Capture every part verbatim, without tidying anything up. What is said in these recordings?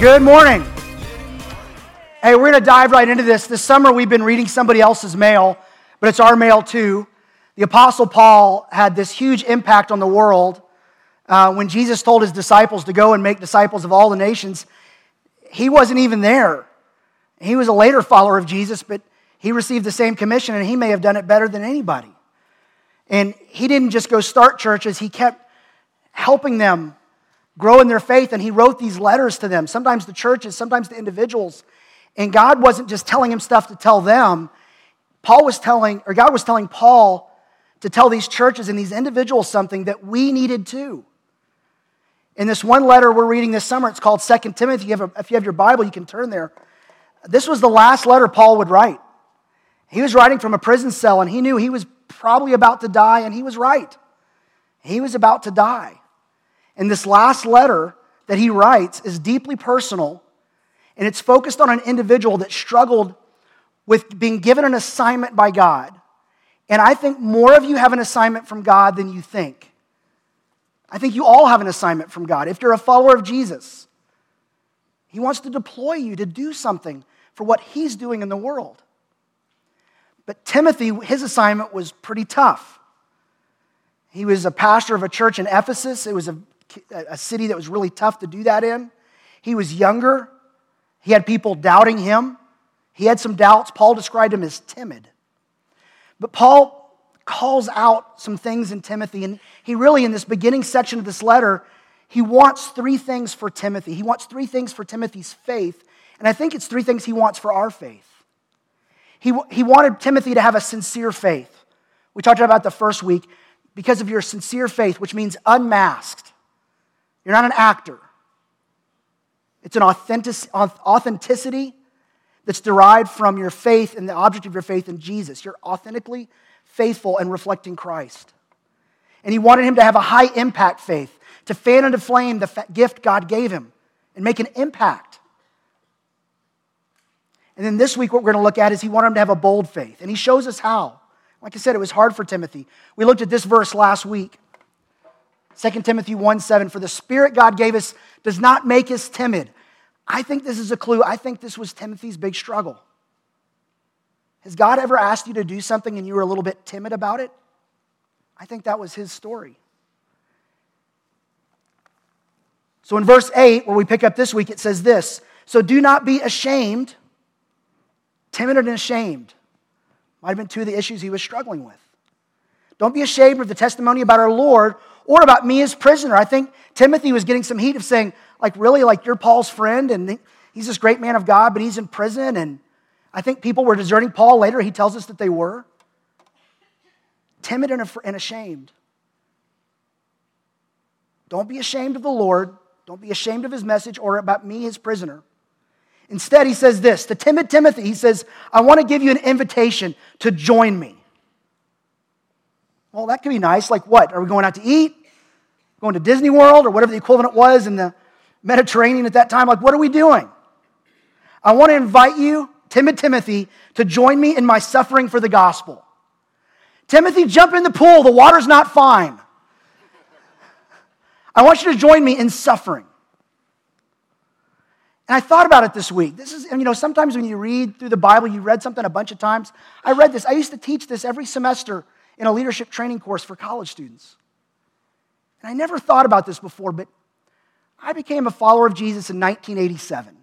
Good morning. Hey, we're going to dive right into this. This summer we've been reading somebody else's mail, but it's our mail too. The Apostle Paul had this huge impact on the world uh, when Jesus told his disciples to go and make disciples of all the nations. He wasn't even there. He was a later follower of Jesus, but he received the same commission, and he may have done it better than anybody. And he didn't just go start churches. He kept helping them grow in their faith, and he wrote these letters to them, sometimes to churches, sometimes to individuals. And God wasn't just telling him stuff to tell them. Paul was telling, or God was telling Paul to tell these churches and these individuals something that we needed too. In this one letter we're reading this summer, it's called Second Timothy. If you have, a, if you have your Bible, you can turn there. This was the last letter Paul would write. He was writing from a prison cell, and he knew he was probably about to die, and he was right. He was about to die. And this last letter that he writes is deeply personal, and it's focused on an individual that struggled with being given an assignment by God. And I think more of you have an assignment from God than you think. I think you all have an assignment from God. If you're a follower of Jesus, he wants to deploy you to do something for what he's doing in the world. But Timothy, his assignment was pretty tough. He was a pastor of a church in Ephesus. It was a, a city that was really tough to do that in. He was younger. He had people doubting him. He had some doubts. Paul described him as timid. But Paul calls out some things in Timothy, and he really, in this beginning section of this letter, he wants three things for Timothy. He wants three things for Timothy's faith, and I think it's three things he wants for our faith. He, he wanted Timothy to have a sincere faith. We talked about the first week, because of your sincere faith, which means unmasked. You're not an actor. It's an authentic, authenticity that's derived from your faith and the object of your faith in Jesus. You're authentically faithful and reflecting Christ. And he wanted him to have a high impact faith, to fan into flame the gift God gave him and make an impact. And then this week what we're going to look at is he wanted him to have a bold faith. And he shows us how. Like I said, it was hard for Timothy. We looked at this verse last week. Second Timothy one seven, for the Spirit God gave us does not make us timid. I think this is a clue. I think this was Timothy's big struggle. Has God ever asked you to do something and you were a little bit timid about it? I think that was his story. So in verse eight, where we pick up this week, it says this, so do not be ashamed, timid and ashamed. Might have been two of the issues he was struggling with. Don't be ashamed of the testimony about our Lord or about me as prisoner. I think Timothy was getting some heat of saying, like, really, like, you're Paul's friend, and he's this great man of God, but he's in prison, and I think people were deserting Paul later. He tells us that they were. Timid and ashamed. Don't be ashamed of the Lord. Don't be ashamed of his message or about me, his prisoner. Instead, he says this, to timid Timothy, he says, I want to give you an invitation to join me. Well, that could be nice. Like what? Are we going out to eat? Going to Disney World or whatever the equivalent was in the Mediterranean at that time? Like, what are we doing? I want to invite you, timid Timothy, to join me in my suffering for the gospel. Timothy, jump in the pool. The water's not fine. I want you to join me in suffering. And I thought about it this week. This is, you know, sometimes when you read through the Bible, you read something a bunch of times. I read this. I used to teach this every semester in a leadership training course for college students. And I never thought about this before, but I became a follower of Jesus in nineteen eighty-seven.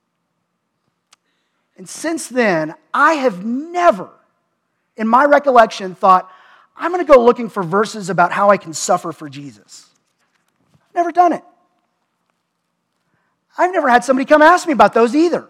And since then, I have never, in my recollection, thought, I'm going to go looking for verses about how I can suffer for Jesus. I've never done it. I've never had somebody come ask me about those either.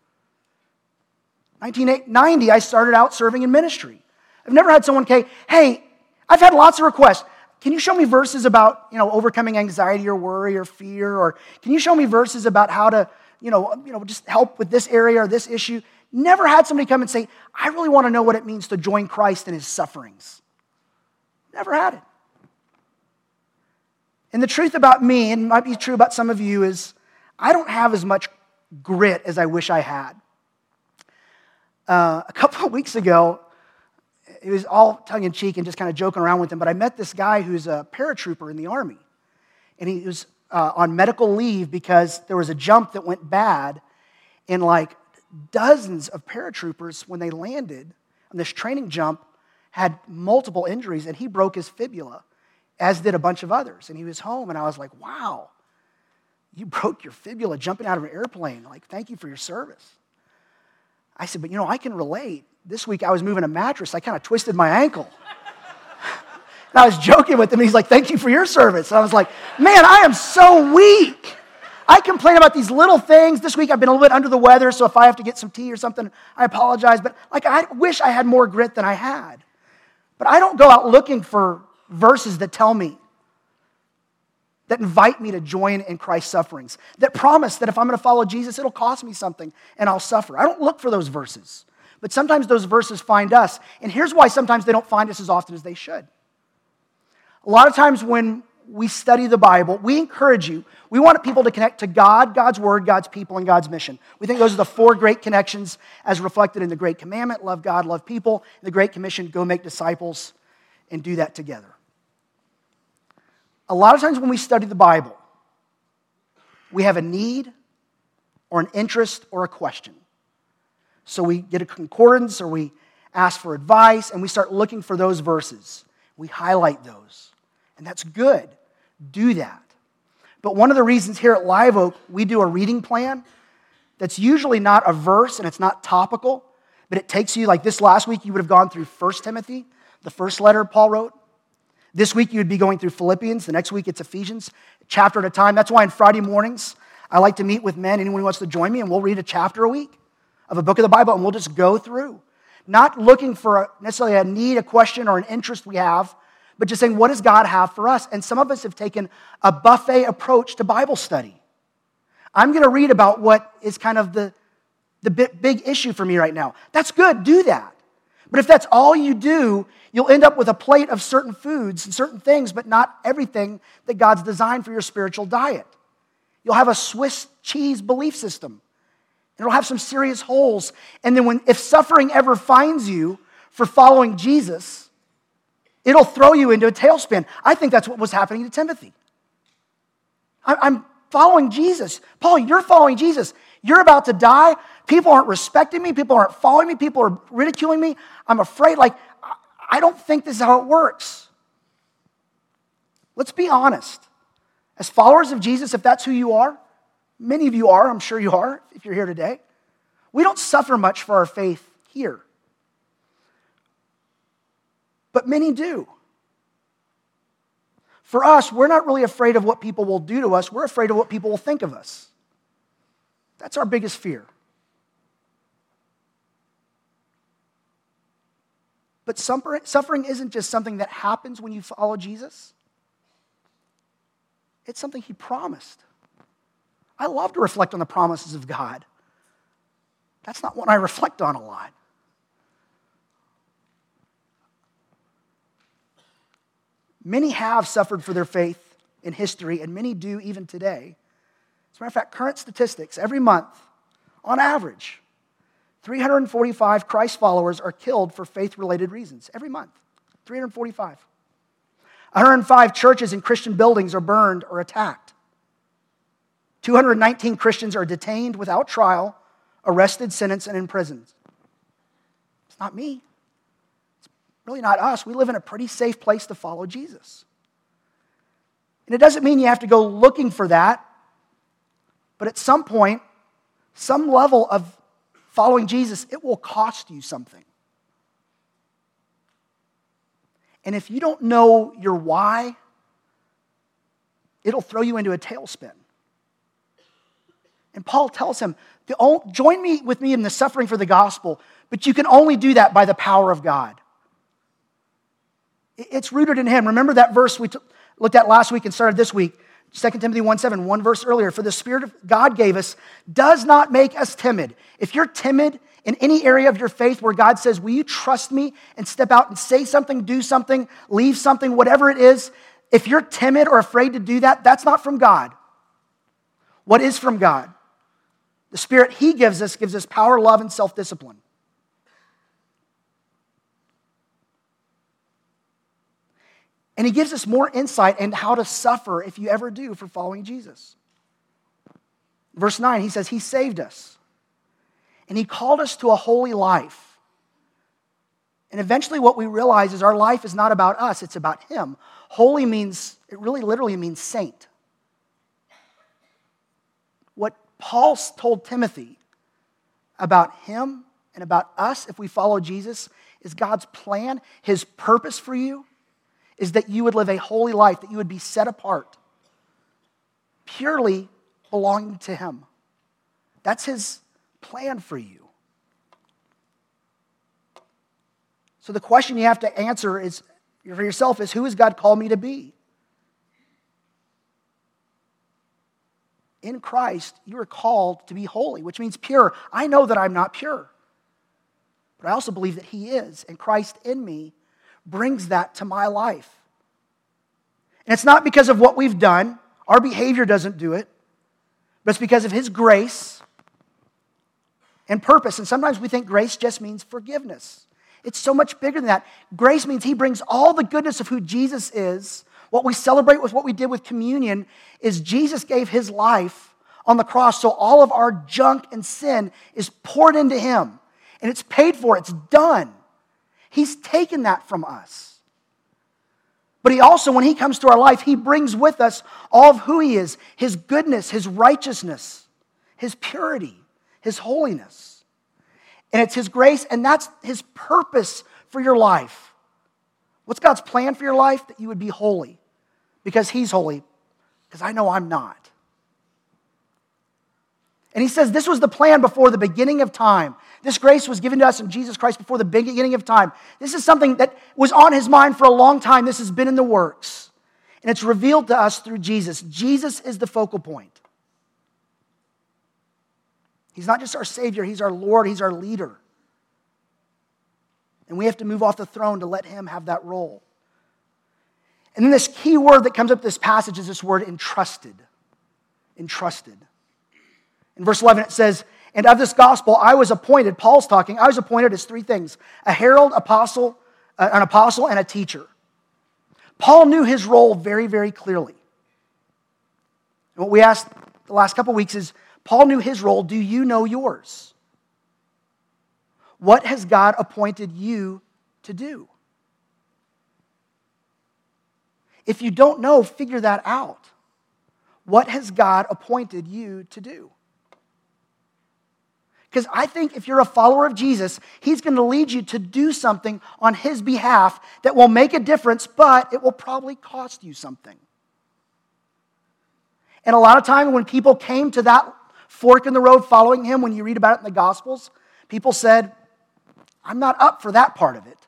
nineteen ninety, I started out serving in ministry. I've never had someone say, hey, I've had lots of requests. Can you show me verses about, you know, overcoming anxiety or worry or fear? Or can you show me verses about how to, you know, you know, just help with this area or this issue? Never had somebody come and say, I really want to know what it means to join Christ in his sufferings. Never had it. And the truth about me, and it might be true about some of you, is I don't have as much grit as I wish I had. Uh, a couple of weeks ago, it was all tongue-in-cheek and just kind of joking around with him, but I met this guy who's a paratrooper in the Army. And he was uh, on medical leave because there was a jump that went bad, and like dozens of paratroopers, when they landed on this training jump, had multiple injuries, and he broke his fibula, as did a bunch of others. And he was home, and I was like, wow, you broke your fibula jumping out of an airplane. Like, thank you for your service. I said, but you know, I can relate. This week I was moving a mattress. I kind of twisted my ankle. And I was joking with him, and he's like, thank you for your service. And I was like, man, I am so weak. I complain about these little things. This week I've been a little bit under the weather, so if I have to get some tea or something, I apologize. But like, I wish I had more grit than I had. But I don't go out looking for verses that tell me, that invite me to join in Christ's sufferings, that promise that if I'm going to follow Jesus, it'll cost me something and I'll suffer. I don't look for those verses. But sometimes those verses find us. And here's why sometimes they don't find us as often as they should. A lot of times when we study the Bible, we encourage you, we want people to connect to God, God's Word, God's people, and God's mission. We think those are the four great connections as reflected in the Great Commandment: love God, love people. The Great Commission: go make disciples and do that together. A lot of times when we study the Bible, we have a need or an interest or a question. So we get a concordance or we ask for advice and we start looking for those verses. We highlight those. And that's good. Do that. But one of the reasons here at Live Oak, we do a reading plan that's usually not a verse and it's not topical, but it takes you, like this last week, you would have gone through First Timothy, the first letter Paul wrote. This week you would be going through Philippians. The next week it's Ephesians, chapter at a time. That's why on Friday mornings, I like to meet with men, anyone who wants to join me, and we'll read a chapter a week of a book of the Bible, and we'll just go through. Not looking for a, necessarily a need, a question, or an interest we have, but just saying, what does God have for us? And some of us have taken a buffet approach to Bible study. I'm going to read about what is kind of the, the big issue for me right now. That's good, do that. But if that's all you do, you'll end up with a plate of certain foods and certain things, but not everything that God's designed for your spiritual diet. You'll have a Swiss cheese belief system. And it'll have some serious holes. And then when if suffering ever finds you for following Jesus, it'll throw you into a tailspin. I think that's what was happening to Timothy. I'm following Jesus. Paul, you're following Jesus. You're about to die. People aren't respecting me. People aren't following me. People are ridiculing me. I'm afraid. Like, I don't think this is how it works. Let's be honest. As followers of Jesus, if that's who you are, many of you are, I'm sure you are, if you're here today, we don't suffer much for our faith here. But many do. For us, we're not really afraid of what people will do to us. We're afraid of what people will think of us. That's our biggest fear. But suffering isn't just something that happens when you follow Jesus. It's something He promised. I love to reflect on the promises of God. That's not what I reflect on a lot. Many have suffered for their faith in history, and many do even today. As a matter of fact, current statistics, every month, on average, three hundred forty-five Christ followers are killed for faith-related reasons. Every month, three hundred forty-five. one hundred five churches and Christian buildings are burned or attacked. two hundred nineteen Christians are detained without trial, arrested, sentenced, and imprisoned. It's not me. It's really not us. We live in a pretty safe place to follow Jesus. And it doesn't mean you have to go looking for that, but at some point, some level of following Jesus, it will cost you something. And if you don't know your why, it'll throw you into a tailspin. And Paul tells him, join me with me in the suffering for the gospel, but you can only do that by the power of God. It's rooted in Him. Remember that verse we t- looked at last week and started this week, Second Timothy one seven, one verse earlier. For the Spirit of God gave us does not make us timid. If you're timid in any area of your faith where God says, will you trust me and step out and say something, do something, leave something, whatever it is, if you're timid or afraid to do that, that's not from God. What is from God? The Spirit He gives us gives us power, love, and self-discipline. And he gives us more insight into how to suffer, if you ever do, for following Jesus. Verse nine, he says, he saved us. And he called us to a holy life. And eventually what we realize is our life is not about us, it's about him. Holy means, it really literally means saint. What Paul told Timothy about him and about us, if we follow Jesus, is God's plan, his purpose for you, is that you would live a holy life, that you would be set apart, purely belonging to him. That's his plan for you. So the question you have to answer is for yourself is, who has God called me to be? In Christ, you are called to be holy, which means pure. I know that I'm not pure, but I also believe that he is, and Christ in me brings that to my life. And it's not because of what we've done. Our behavior doesn't do it, but it's because of his grace and purpose. And sometimes we think grace just means forgiveness. It's so much bigger than that. Grace means he brings all the goodness of who Jesus is. What we celebrate with what we did with communion is Jesus gave his life on the cross, so all of our junk and sin is poured into him. And it's paid for, it's done. He's taken that from us. But he also, when he comes to our life, he brings with us all of who he is, his goodness, his righteousness, his purity, his holiness. And it's his grace, and that's his purpose for your life. What's God's plan for your life? That you would be holy. Because he's holy. Because I know I'm not. And he says this was the plan before the beginning of time. This grace was given to us in Jesus Christ before the beginning of time. This is something that was on his mind for a long time. This has been in the works. And it's revealed to us through Jesus. Jesus is the focal point. He's not just our Savior, he's our Lord, he's our leader. And we have to move off the throne to let him have that role. And then this key word that comes up in this passage is this word entrusted. Entrusted. In verse eleven it says, and of this gospel I was appointed, Paul's talking, I was appointed as three things: a herald, apostle, uh, an apostle, and a teacher. Paul knew his role very, very clearly. And what we asked the last couple weeks is, Paul knew his role. Do you know yours? What has God appointed you to do? If you don't know, figure that out. What has God appointed you to do? Because I think if you're a follower of Jesus, he's going to lead you to do something on his behalf that will make a difference, but it will probably cost you something. And a lot of time when people came to that fork in the road following him, when you read about it in the Gospels, people said, I'm not up for that part of it.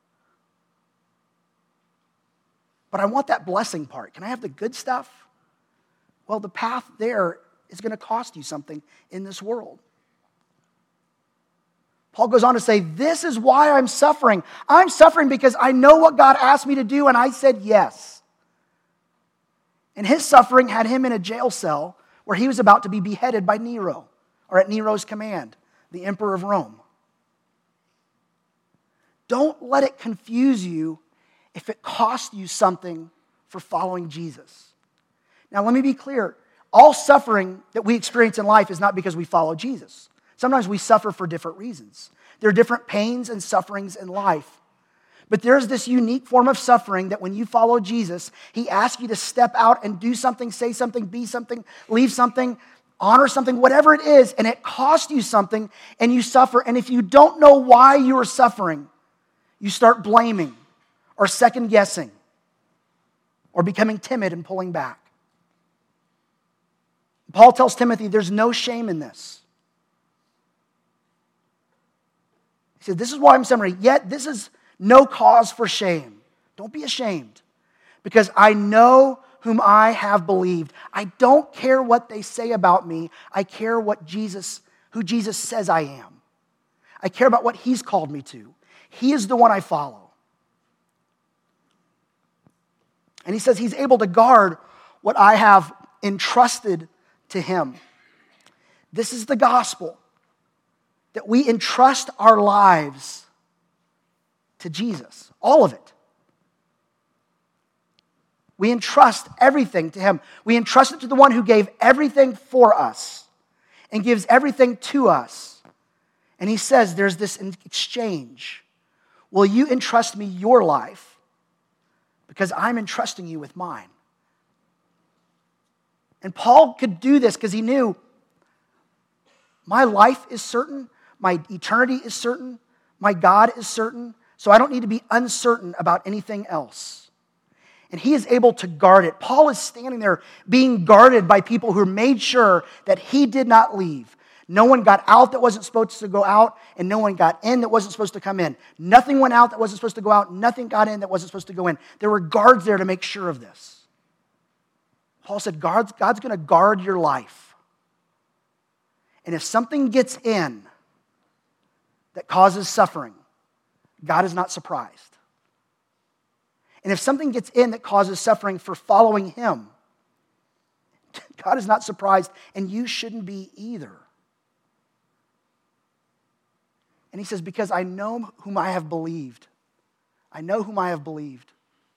But I want that blessing part. Can I have the good stuff? Well, the path there is going to cost you something in this world. Paul goes on to say, this is why I'm suffering. I'm suffering because I know what God asked me to do, and I said yes. And his suffering had him in a jail cell where he was about to be beheaded by Nero, or at Nero's command, the emperor of Rome. Don't let it confuse you if it costs you something for following Jesus. Now, let me be clear. All suffering that we experience in life is not because we follow Jesus. Sometimes we suffer for different reasons. There are different pains and sufferings in life. But there's this unique form of suffering that when you follow Jesus, he asks you to step out and do something, say something, be something, leave something, honor something, whatever it is, and it costs you something, and you suffer. And if you don't know why you are suffering, you start blaming or second-guessing or becoming timid and pulling back. Paul tells Timothy there's no shame in this. He said, this is why I'm suffering, yet this is no cause for shame. Don't be ashamed, because I know whom I have believed. I don't care what they say about me. I care what Jesus, who Jesus says I am. I care about what he's called me to. He is the one I follow. And he says he's able to guard what I have entrusted to him. This is the gospel, that we entrust our lives to Jesus. All of it. We entrust everything to him. We entrust it to the one who gave everything for us and gives everything to us. And he says there's this exchange. Will you entrust me your life? Because I'm entrusting you with mine. And Paul could do this because he knew my life is certain, my eternity is certain, my God is certain, so I don't need to be uncertain about anything else. And he is able to guard it. Paul is standing there being guarded by people who made sure that he did not leave. No one got out that wasn't supposed to go out, and no one got in that wasn't supposed to come in. Nothing went out that wasn't supposed to go out. Nothing got in that wasn't supposed to go in. There were guards there to make sure of this. Paul said, God's, God's going to guard your life. And if something gets in that causes suffering, God is not surprised. And if something gets in that causes suffering for following him, God is not surprised, and you shouldn't be either. And he says, because I know whom I have believed. I know whom I have believed.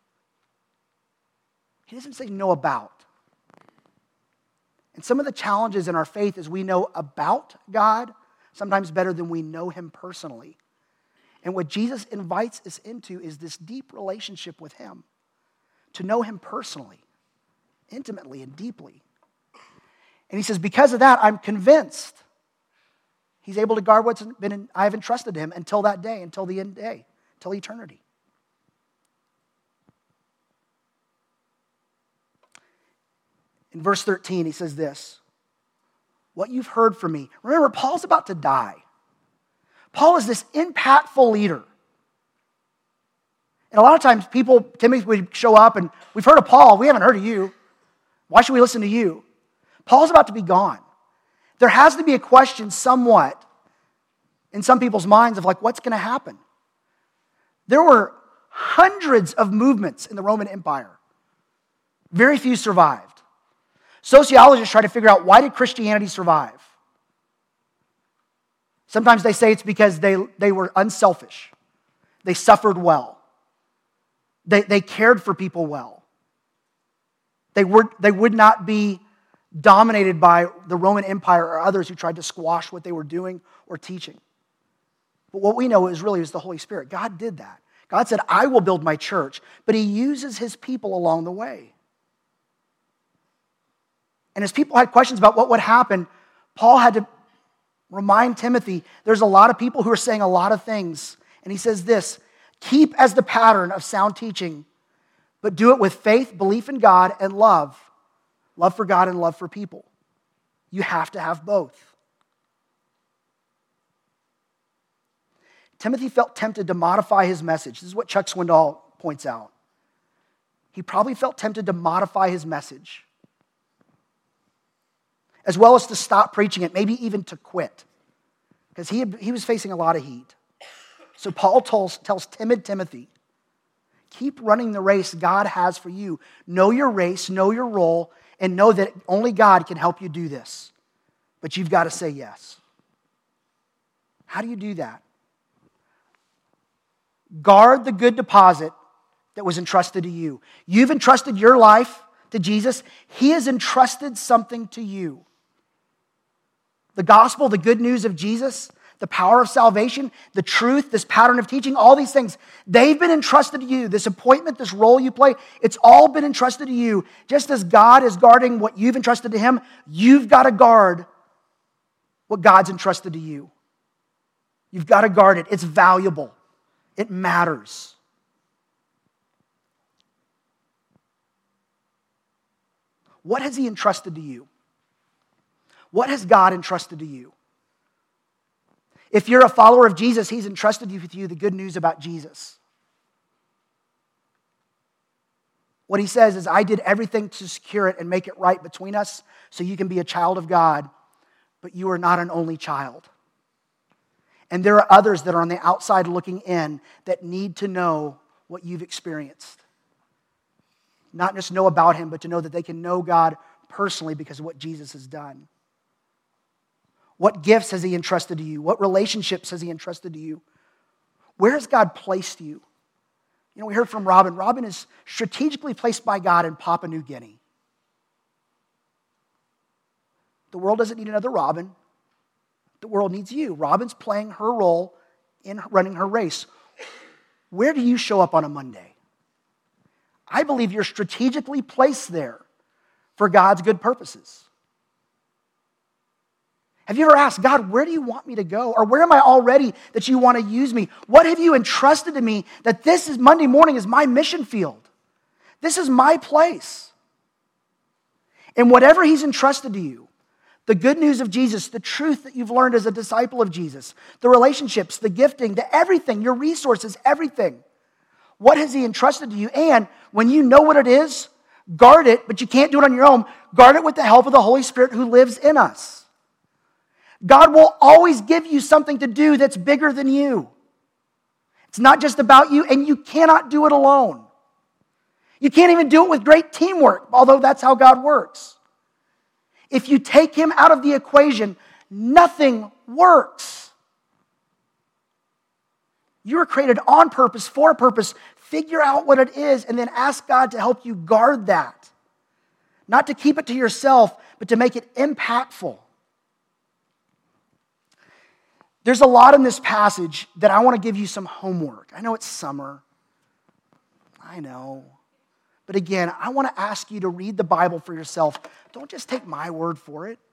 He doesn't say know about. And some of the challenges in our faith is we know about God sometimes better than we know him personally. And what Jesus invites us into is this deep relationship with him, to know him personally, intimately and deeply. And he says, because of that, I'm convinced he's able to guard what's been in, I have entrusted to him until that day, until the end day, until eternity. In verse thirteen, he says this, what you've heard from me. Remember, Paul's about to die. Paul is this impactful leader. And a lot of times people, Timothy would show up and we've heard of Paul, we haven't heard of you. Why should we listen to you? Paul's about to be gone. There has to be a question somewhat in some people's minds of like, what's going to happen? There were hundreds of movements in the Roman Empire. Very few survived. Sociologists try to figure out, why did Christianity survive? Sometimes they say it's because they, they were unselfish. They suffered well. They, they cared for people well. They, were, they would not be dominated by the Roman Empire or others who tried to squash what they were doing or teaching. But what we know is really is the Holy Spirit. God did that. God said, I will build my church, but he uses his people along the way. And as people had questions about what would happen, Paul had to remind Timothy, there's a lot of people who are saying a lot of things. And he says this, keep as the pattern of sound teaching, but do it with faith, belief in God, and love. Love for God and love for people. You have to have both. Timothy felt tempted to modify his message. This is what Chuck Swindoll points out. He probably felt tempted to modify his message, as well as to stop preaching it, maybe even to quit, because he, had, he was facing a lot of heat. So Paul tells, tells timid Timothy, keep running the race God has for you. Know your race, know your role, and know that only God can help you do this. But you've got to say yes. How do you do that? Guard the good deposit that was entrusted to you. You've entrusted your life to Jesus. He has entrusted something to you. The gospel, the good news of Jesus, the power of salvation, the truth, this pattern of teaching, all these things, they've been entrusted to you. This appointment, this role you play, it's all been entrusted to you. Just as God is guarding what you've entrusted to him, you've got to guard what God's entrusted to you. You've got to guard it. It's valuable. It matters. What has he entrusted to you? What has God entrusted to you? If you're a follower of Jesus, he's entrusted you with you the good news about Jesus. What he says is, I did everything to secure it and make it right between us so you can be a child of God, but you are not an only child. And there are others that are on the outside looking in that need to know what you've experienced. Not just know about him, but to know that they can know God personally because of what Jesus has done. What gifts has he entrusted to you? What relationships has he entrusted to you? Where has God placed you? You know, we heard from Robin. Robin is strategically placed by God in Papua New Guinea. The world doesn't need another Robin. The world needs you. Robin's playing her role in running her race. Where do you show up on a Monday? I believe you're strategically placed there for God's good purposes. Have you ever asked, God, where do you want me to go? Or where am I already that you want to use me? What have you entrusted to me that this is Monday morning is my mission field? This is my place. And whatever he's entrusted to you, the good news of Jesus, the truth that you've learned as a disciple of Jesus, the relationships, the gifting, the everything, your resources, everything. What has he entrusted to you? And when you know what it is, guard it, but you can't do it on your own. Guard it with the help of the Holy Spirit who lives in us. God will always give you something to do that's bigger than you. It's not just about you, and you cannot do it alone. You can't even do it with great teamwork, although that's how God works. If you take him out of the equation, nothing works. You were created on purpose, for a purpose. Figure out what it is, and then ask God to help you guard that. Not to keep it to yourself, but to make it impactful. There's a lot in this passage that I want to give you some homework. I know it's summer. I know. But again, I want to ask you to read the Bible for yourself. Don't just take my word for it.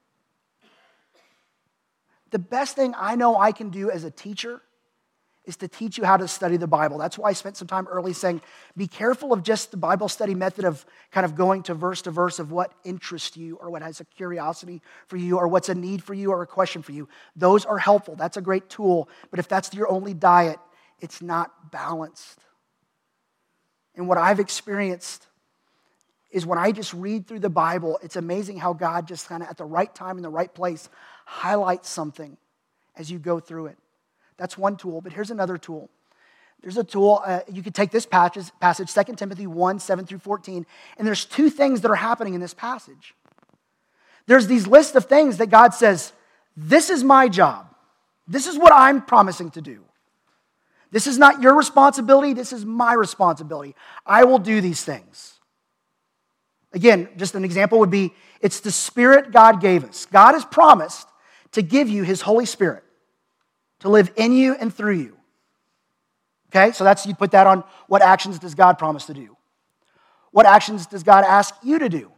The best thing I know I can do as a teacher is to teach you how to study the Bible. That's why I spent some time early saying, be careful of just the Bible study method of kind of going to verse to verse of what interests you or what has a curiosity for you or what's a need for you or a question for you. Those are helpful. That's a great tool. But if that's your only diet, it's not balanced. And what I've experienced is when I just read through the Bible, it's amazing how God just kind of at the right time in the right place highlights something as you go through it. That's one tool, but here's another tool. There's a tool, uh, you could take this passage, passage, Second Timothy one, seven through fourteen, and there's two things that are happening in this passage. There's these lists of things that God says, this is my job. This is what I'm promising to do. This is not your responsibility, this is my responsibility. I will do these things. Again, just an example would be, it's the Spirit God gave us. God has promised to give you His Holy Spirit to live in you and through you. Okay, so that's, you put that on what actions does God promise to do? What actions does God ask you to do?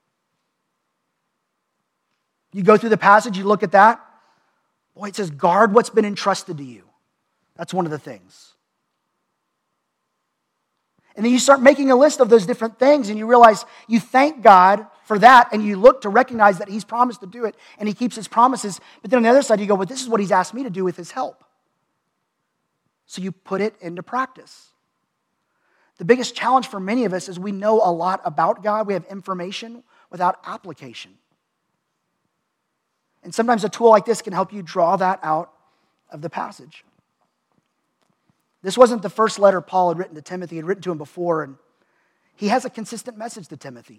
You go through the passage, you look at that. Boy, it says, guard what's been entrusted to you. That's one of the things. And then you start making a list of those different things and you realize you thank God for that and you look to recognize that He's promised to do it and He keeps His promises. But then on the other side you go, well, this is what He's asked me to do with His help. So you put it into practice. The biggest challenge for many of us is we know a lot about God. We have information without application. And sometimes a tool like this can help you draw that out of the passage. This wasn't the first letter Paul had written to Timothy. He had written to him before, and he has a consistent message to Timothy.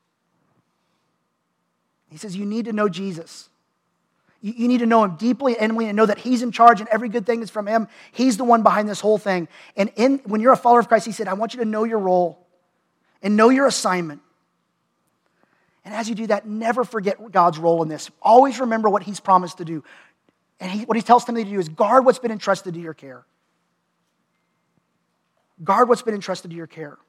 He says, you need to know Jesus. You, you need to know Him deeply and intimately and know that He's in charge and every good thing is from Him. He's the one behind this whole thing. And in, when you're a follower of Christ, he said, I want you to know your role and know your assignment. And as you do that, never forget God's role in this. Always remember what He's promised to do. And he, what He tells Timothy to do is guard what's been entrusted to your care. Guard what's been entrusted to your care.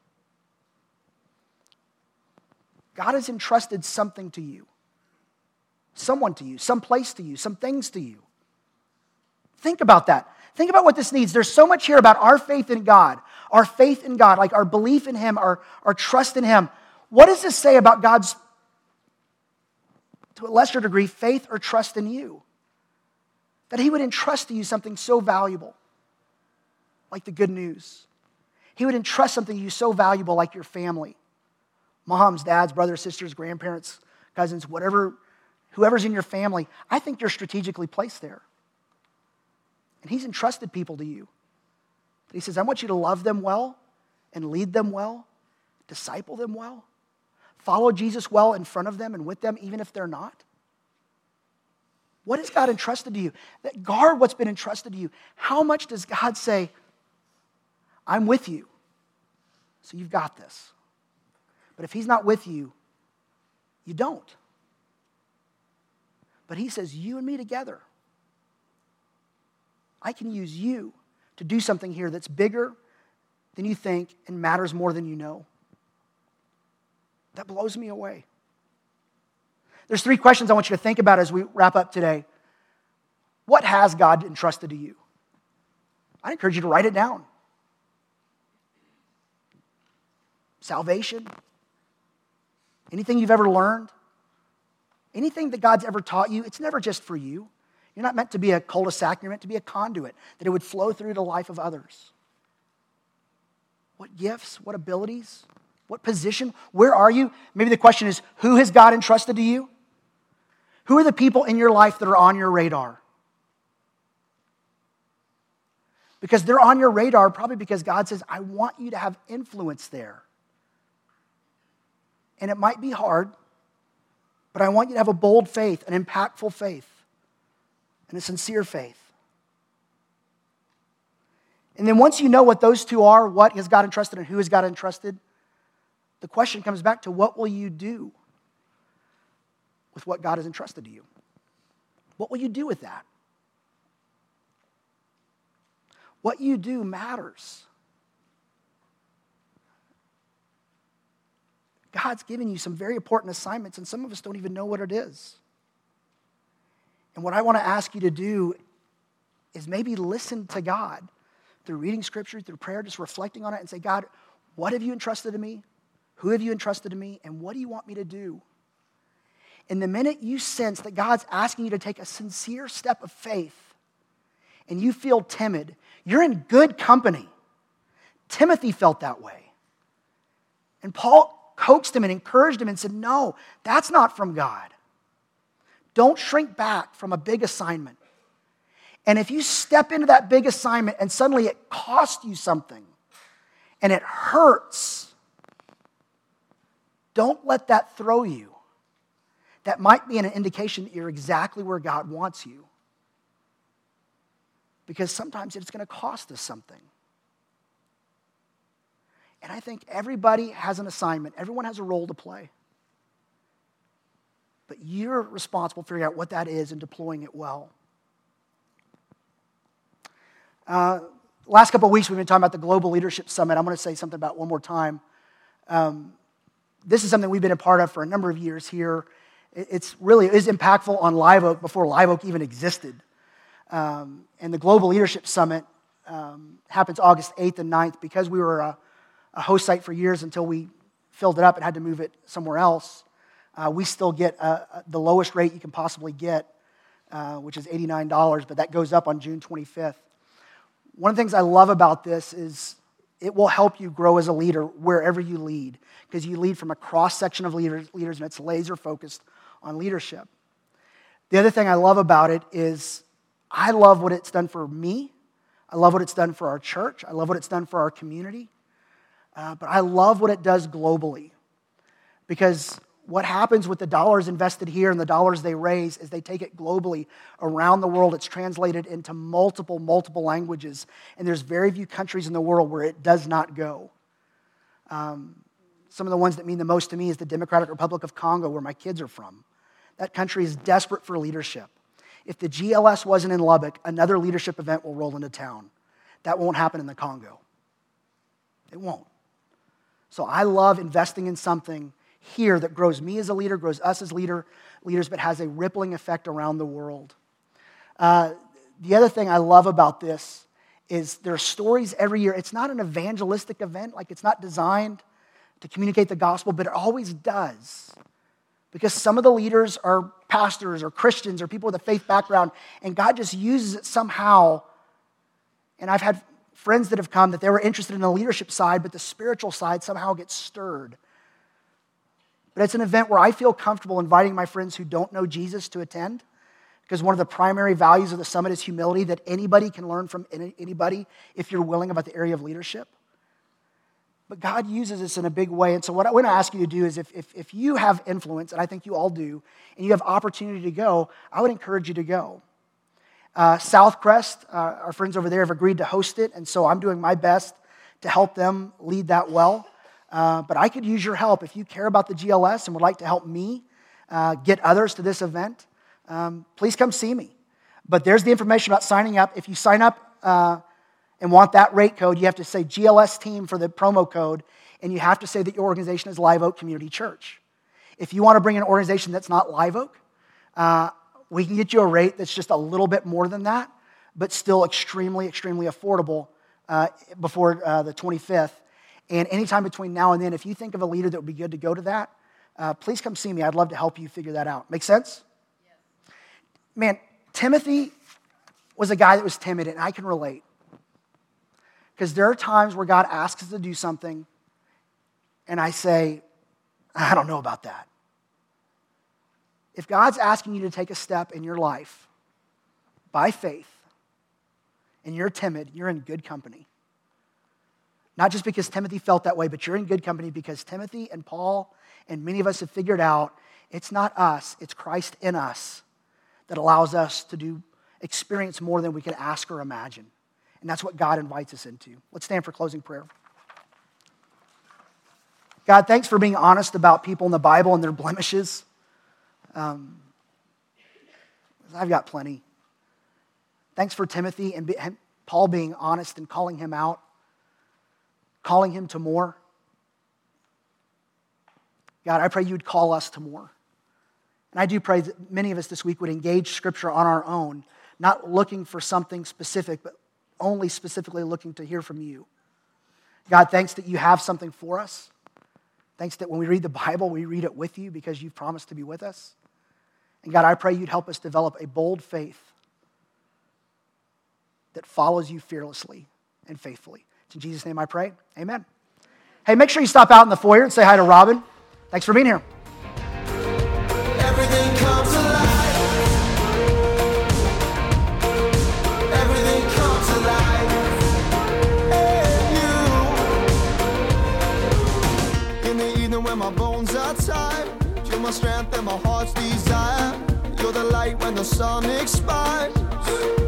God has entrusted something to you. Someone to you, some place to you, some things to you. Think about that. Think about what this needs. There's so much here about our faith in God, our faith in God, like our belief in Him, our, our trust in Him. What does this say about God's, to a lesser degree, faith or trust in you? That He would entrust to you something so valuable, like the good news. He would entrust something to you so valuable like your family. Moms, dads, brothers, sisters, grandparents, cousins, whatever, whoever's in your family. I think you're strategically placed there. And He's entrusted people to you. He says, I want you to love them well and lead them well, disciple them well, follow Jesus well in front of them and with them, even if they're not. What has God entrusted to you? That guard what's been entrusted to you. How much does God say, I'm with you. So you've got this. But if he's not with you, you don't. But he says, you and me together, I can use you to do something here that's bigger than you think and matters more than you know. That blows me away. There's three questions I want you to think about as we wrap up today. What has God entrusted to you? I encourage you to write it down. Salvation? Anything you've ever learned? Anything that God's ever taught you? It's never just for you. You're not meant to be a cul-de-sac. You're meant to be a conduit, that it would flow through the life of others. What gifts? What abilities? What position? Where are you? Maybe the question is, who has God entrusted to you? Who are the people in your life that are on your radar? Because they're on your radar probably because God says, I want you to have influence there. And it might be hard, but I want you to have a bold faith, an impactful faith, and a sincere faith. And then once you know what those two are, what has God entrusted and who has God entrusted, the question comes back to what will you do with what God has entrusted to you? What will you do with that? What you do matters. God's given you some very important assignments, and some of us don't even know what it is. And what I want to ask you to do is maybe listen to God through reading Scripture, through prayer, just reflecting on it and say, God, what have you entrusted to me? Who have you entrusted to me? And what do you want me to do? And the minute you sense that God's asking you to take a sincere step of faith and you feel timid, you're in good company. Timothy felt that way. And Paul coaxed him and encouraged him and said, no, that's not from God. Don't shrink back from a big assignment. And if you step into that big assignment and suddenly it costs you something and it hurts, don't let that throw you. That might be an indication that you're exactly where God wants you. Because sometimes it's going to cost us something. And I think everybody has an assignment. Everyone has a role to play. But you're responsible for figuring out what that is and deploying it well. Uh, last couple of weeks, we've been talking about the Global Leadership Summit. I'm going to say something about it one more time. Um, this is something we've been a part of for a number of years here. It, it's really it is impactful on Live Oak before Live Oak even existed. Um, and the Global Leadership Summit um, happens August eighth and ninth because we were a, a host site for years until we filled it up and had to move it somewhere else. Uh, we still get uh, the lowest rate you can possibly get, uh, which is eighty-nine dollars, but that goes up on June twenty-fifth. One of the things I love about this is it will help you grow as a leader wherever you lead, because you lead from a cross-section of leaders, leaders and it's laser-focused on leadership. The other thing I love about it is I love what it's done for me. I love what it's done for our church. I love what it's done for our community. Uh, but I love what it does globally, because what happens with the dollars invested here and the dollars they raise is they take it globally around the world. It's translated into multiple, multiple languages. And there's very few countries in the world where it does not go. Um, some of the ones that mean the most to me is the Democratic Republic of Congo, where my kids are from. That country is desperate for leadership. If the G L S wasn't in Lubbock, another leadership event will roll into town. That won't happen in the Congo. It won't. So I love investing in something here that grows me as a leader, grows us as leader, leaders, but has a rippling effect around the world. Uh, the other thing I love about this is there are stories every year. It's not an evangelistic event, like it's not designed to communicate the gospel, but it always does. Because some of the leaders are pastors or Christians or people with a faith background, and God just uses it somehow. And I've had friends that have come that they were interested in the leadership side, but the spiritual side somehow gets stirred. But it's an event where I feel comfortable inviting my friends who don't know Jesus to attend, because one of the primary values of the summit is humility, that anybody can learn from anybody if you're willing about the area of leadership. But God uses this in a big way. And so what I want to ask you to do is if, if, if you have influence, and I think you all do, and you have opportunity to go, I would encourage you to go. Uh, Southcrest, uh, our friends over there have agreed to host it, and so I'm doing my best to help them lead that well. uh, but I could use your help. If you care about the G L S and would like to help me uh, get others to this event, um, please come see me. But there's the information about signing up. If you sign up uh, and want that rate code, you have to say G L S team for the promo code, and you have to say that your organization is Live Oak Community Church. If you want to bring an organization that's not Live Oak, uh, we can get you a rate that's just a little bit more than that, but still extremely, extremely affordable uh, before uh, the twenty-fifth. And anytime between now and then, if you think of a leader that would be good to go to that, uh, please come see me. I'd love to help you figure that out. Make sense? Yes. Man, Timothy was a guy that was timid, and I can relate. Because there are times where God asks us to do something, and I say, I don't know about that. If God's asking you to take a step in your life by faith, and you're timid, you're in good company. Not just because Timothy felt that way, but you're in good company because Timothy and Paul and many of us have figured out it's not us, it's Christ in us that allows us to do experience more than we can ask or imagine. And that's what God invites us into. Let's stand for closing prayer. God, thanks for being honest about people in the Bible and their blemishes. Um, I've got plenty. Thanks for Timothy and Paul being honest and calling him out, calling him to more. God, I pray you'd call us to more. And I do pray that many of us this week would engage Scripture on our own, not looking for something specific, but only specifically looking to hear from you. God, thanks that you have something for us. Thanks that when we read the Bible, we read it with you because you've promised to be with us. And God, I pray you'd help us develop a bold faith that follows you fearlessly and faithfully. It's in Jesus' name I pray. Amen. Hey, make sure you stop out in the foyer and say hi to Robin. Thanks for being here. Everything comes alive. Everything comes alive. And you. In the evening when my bones are tired, you're my strength and my heart's desire. You're the light when the sun expires.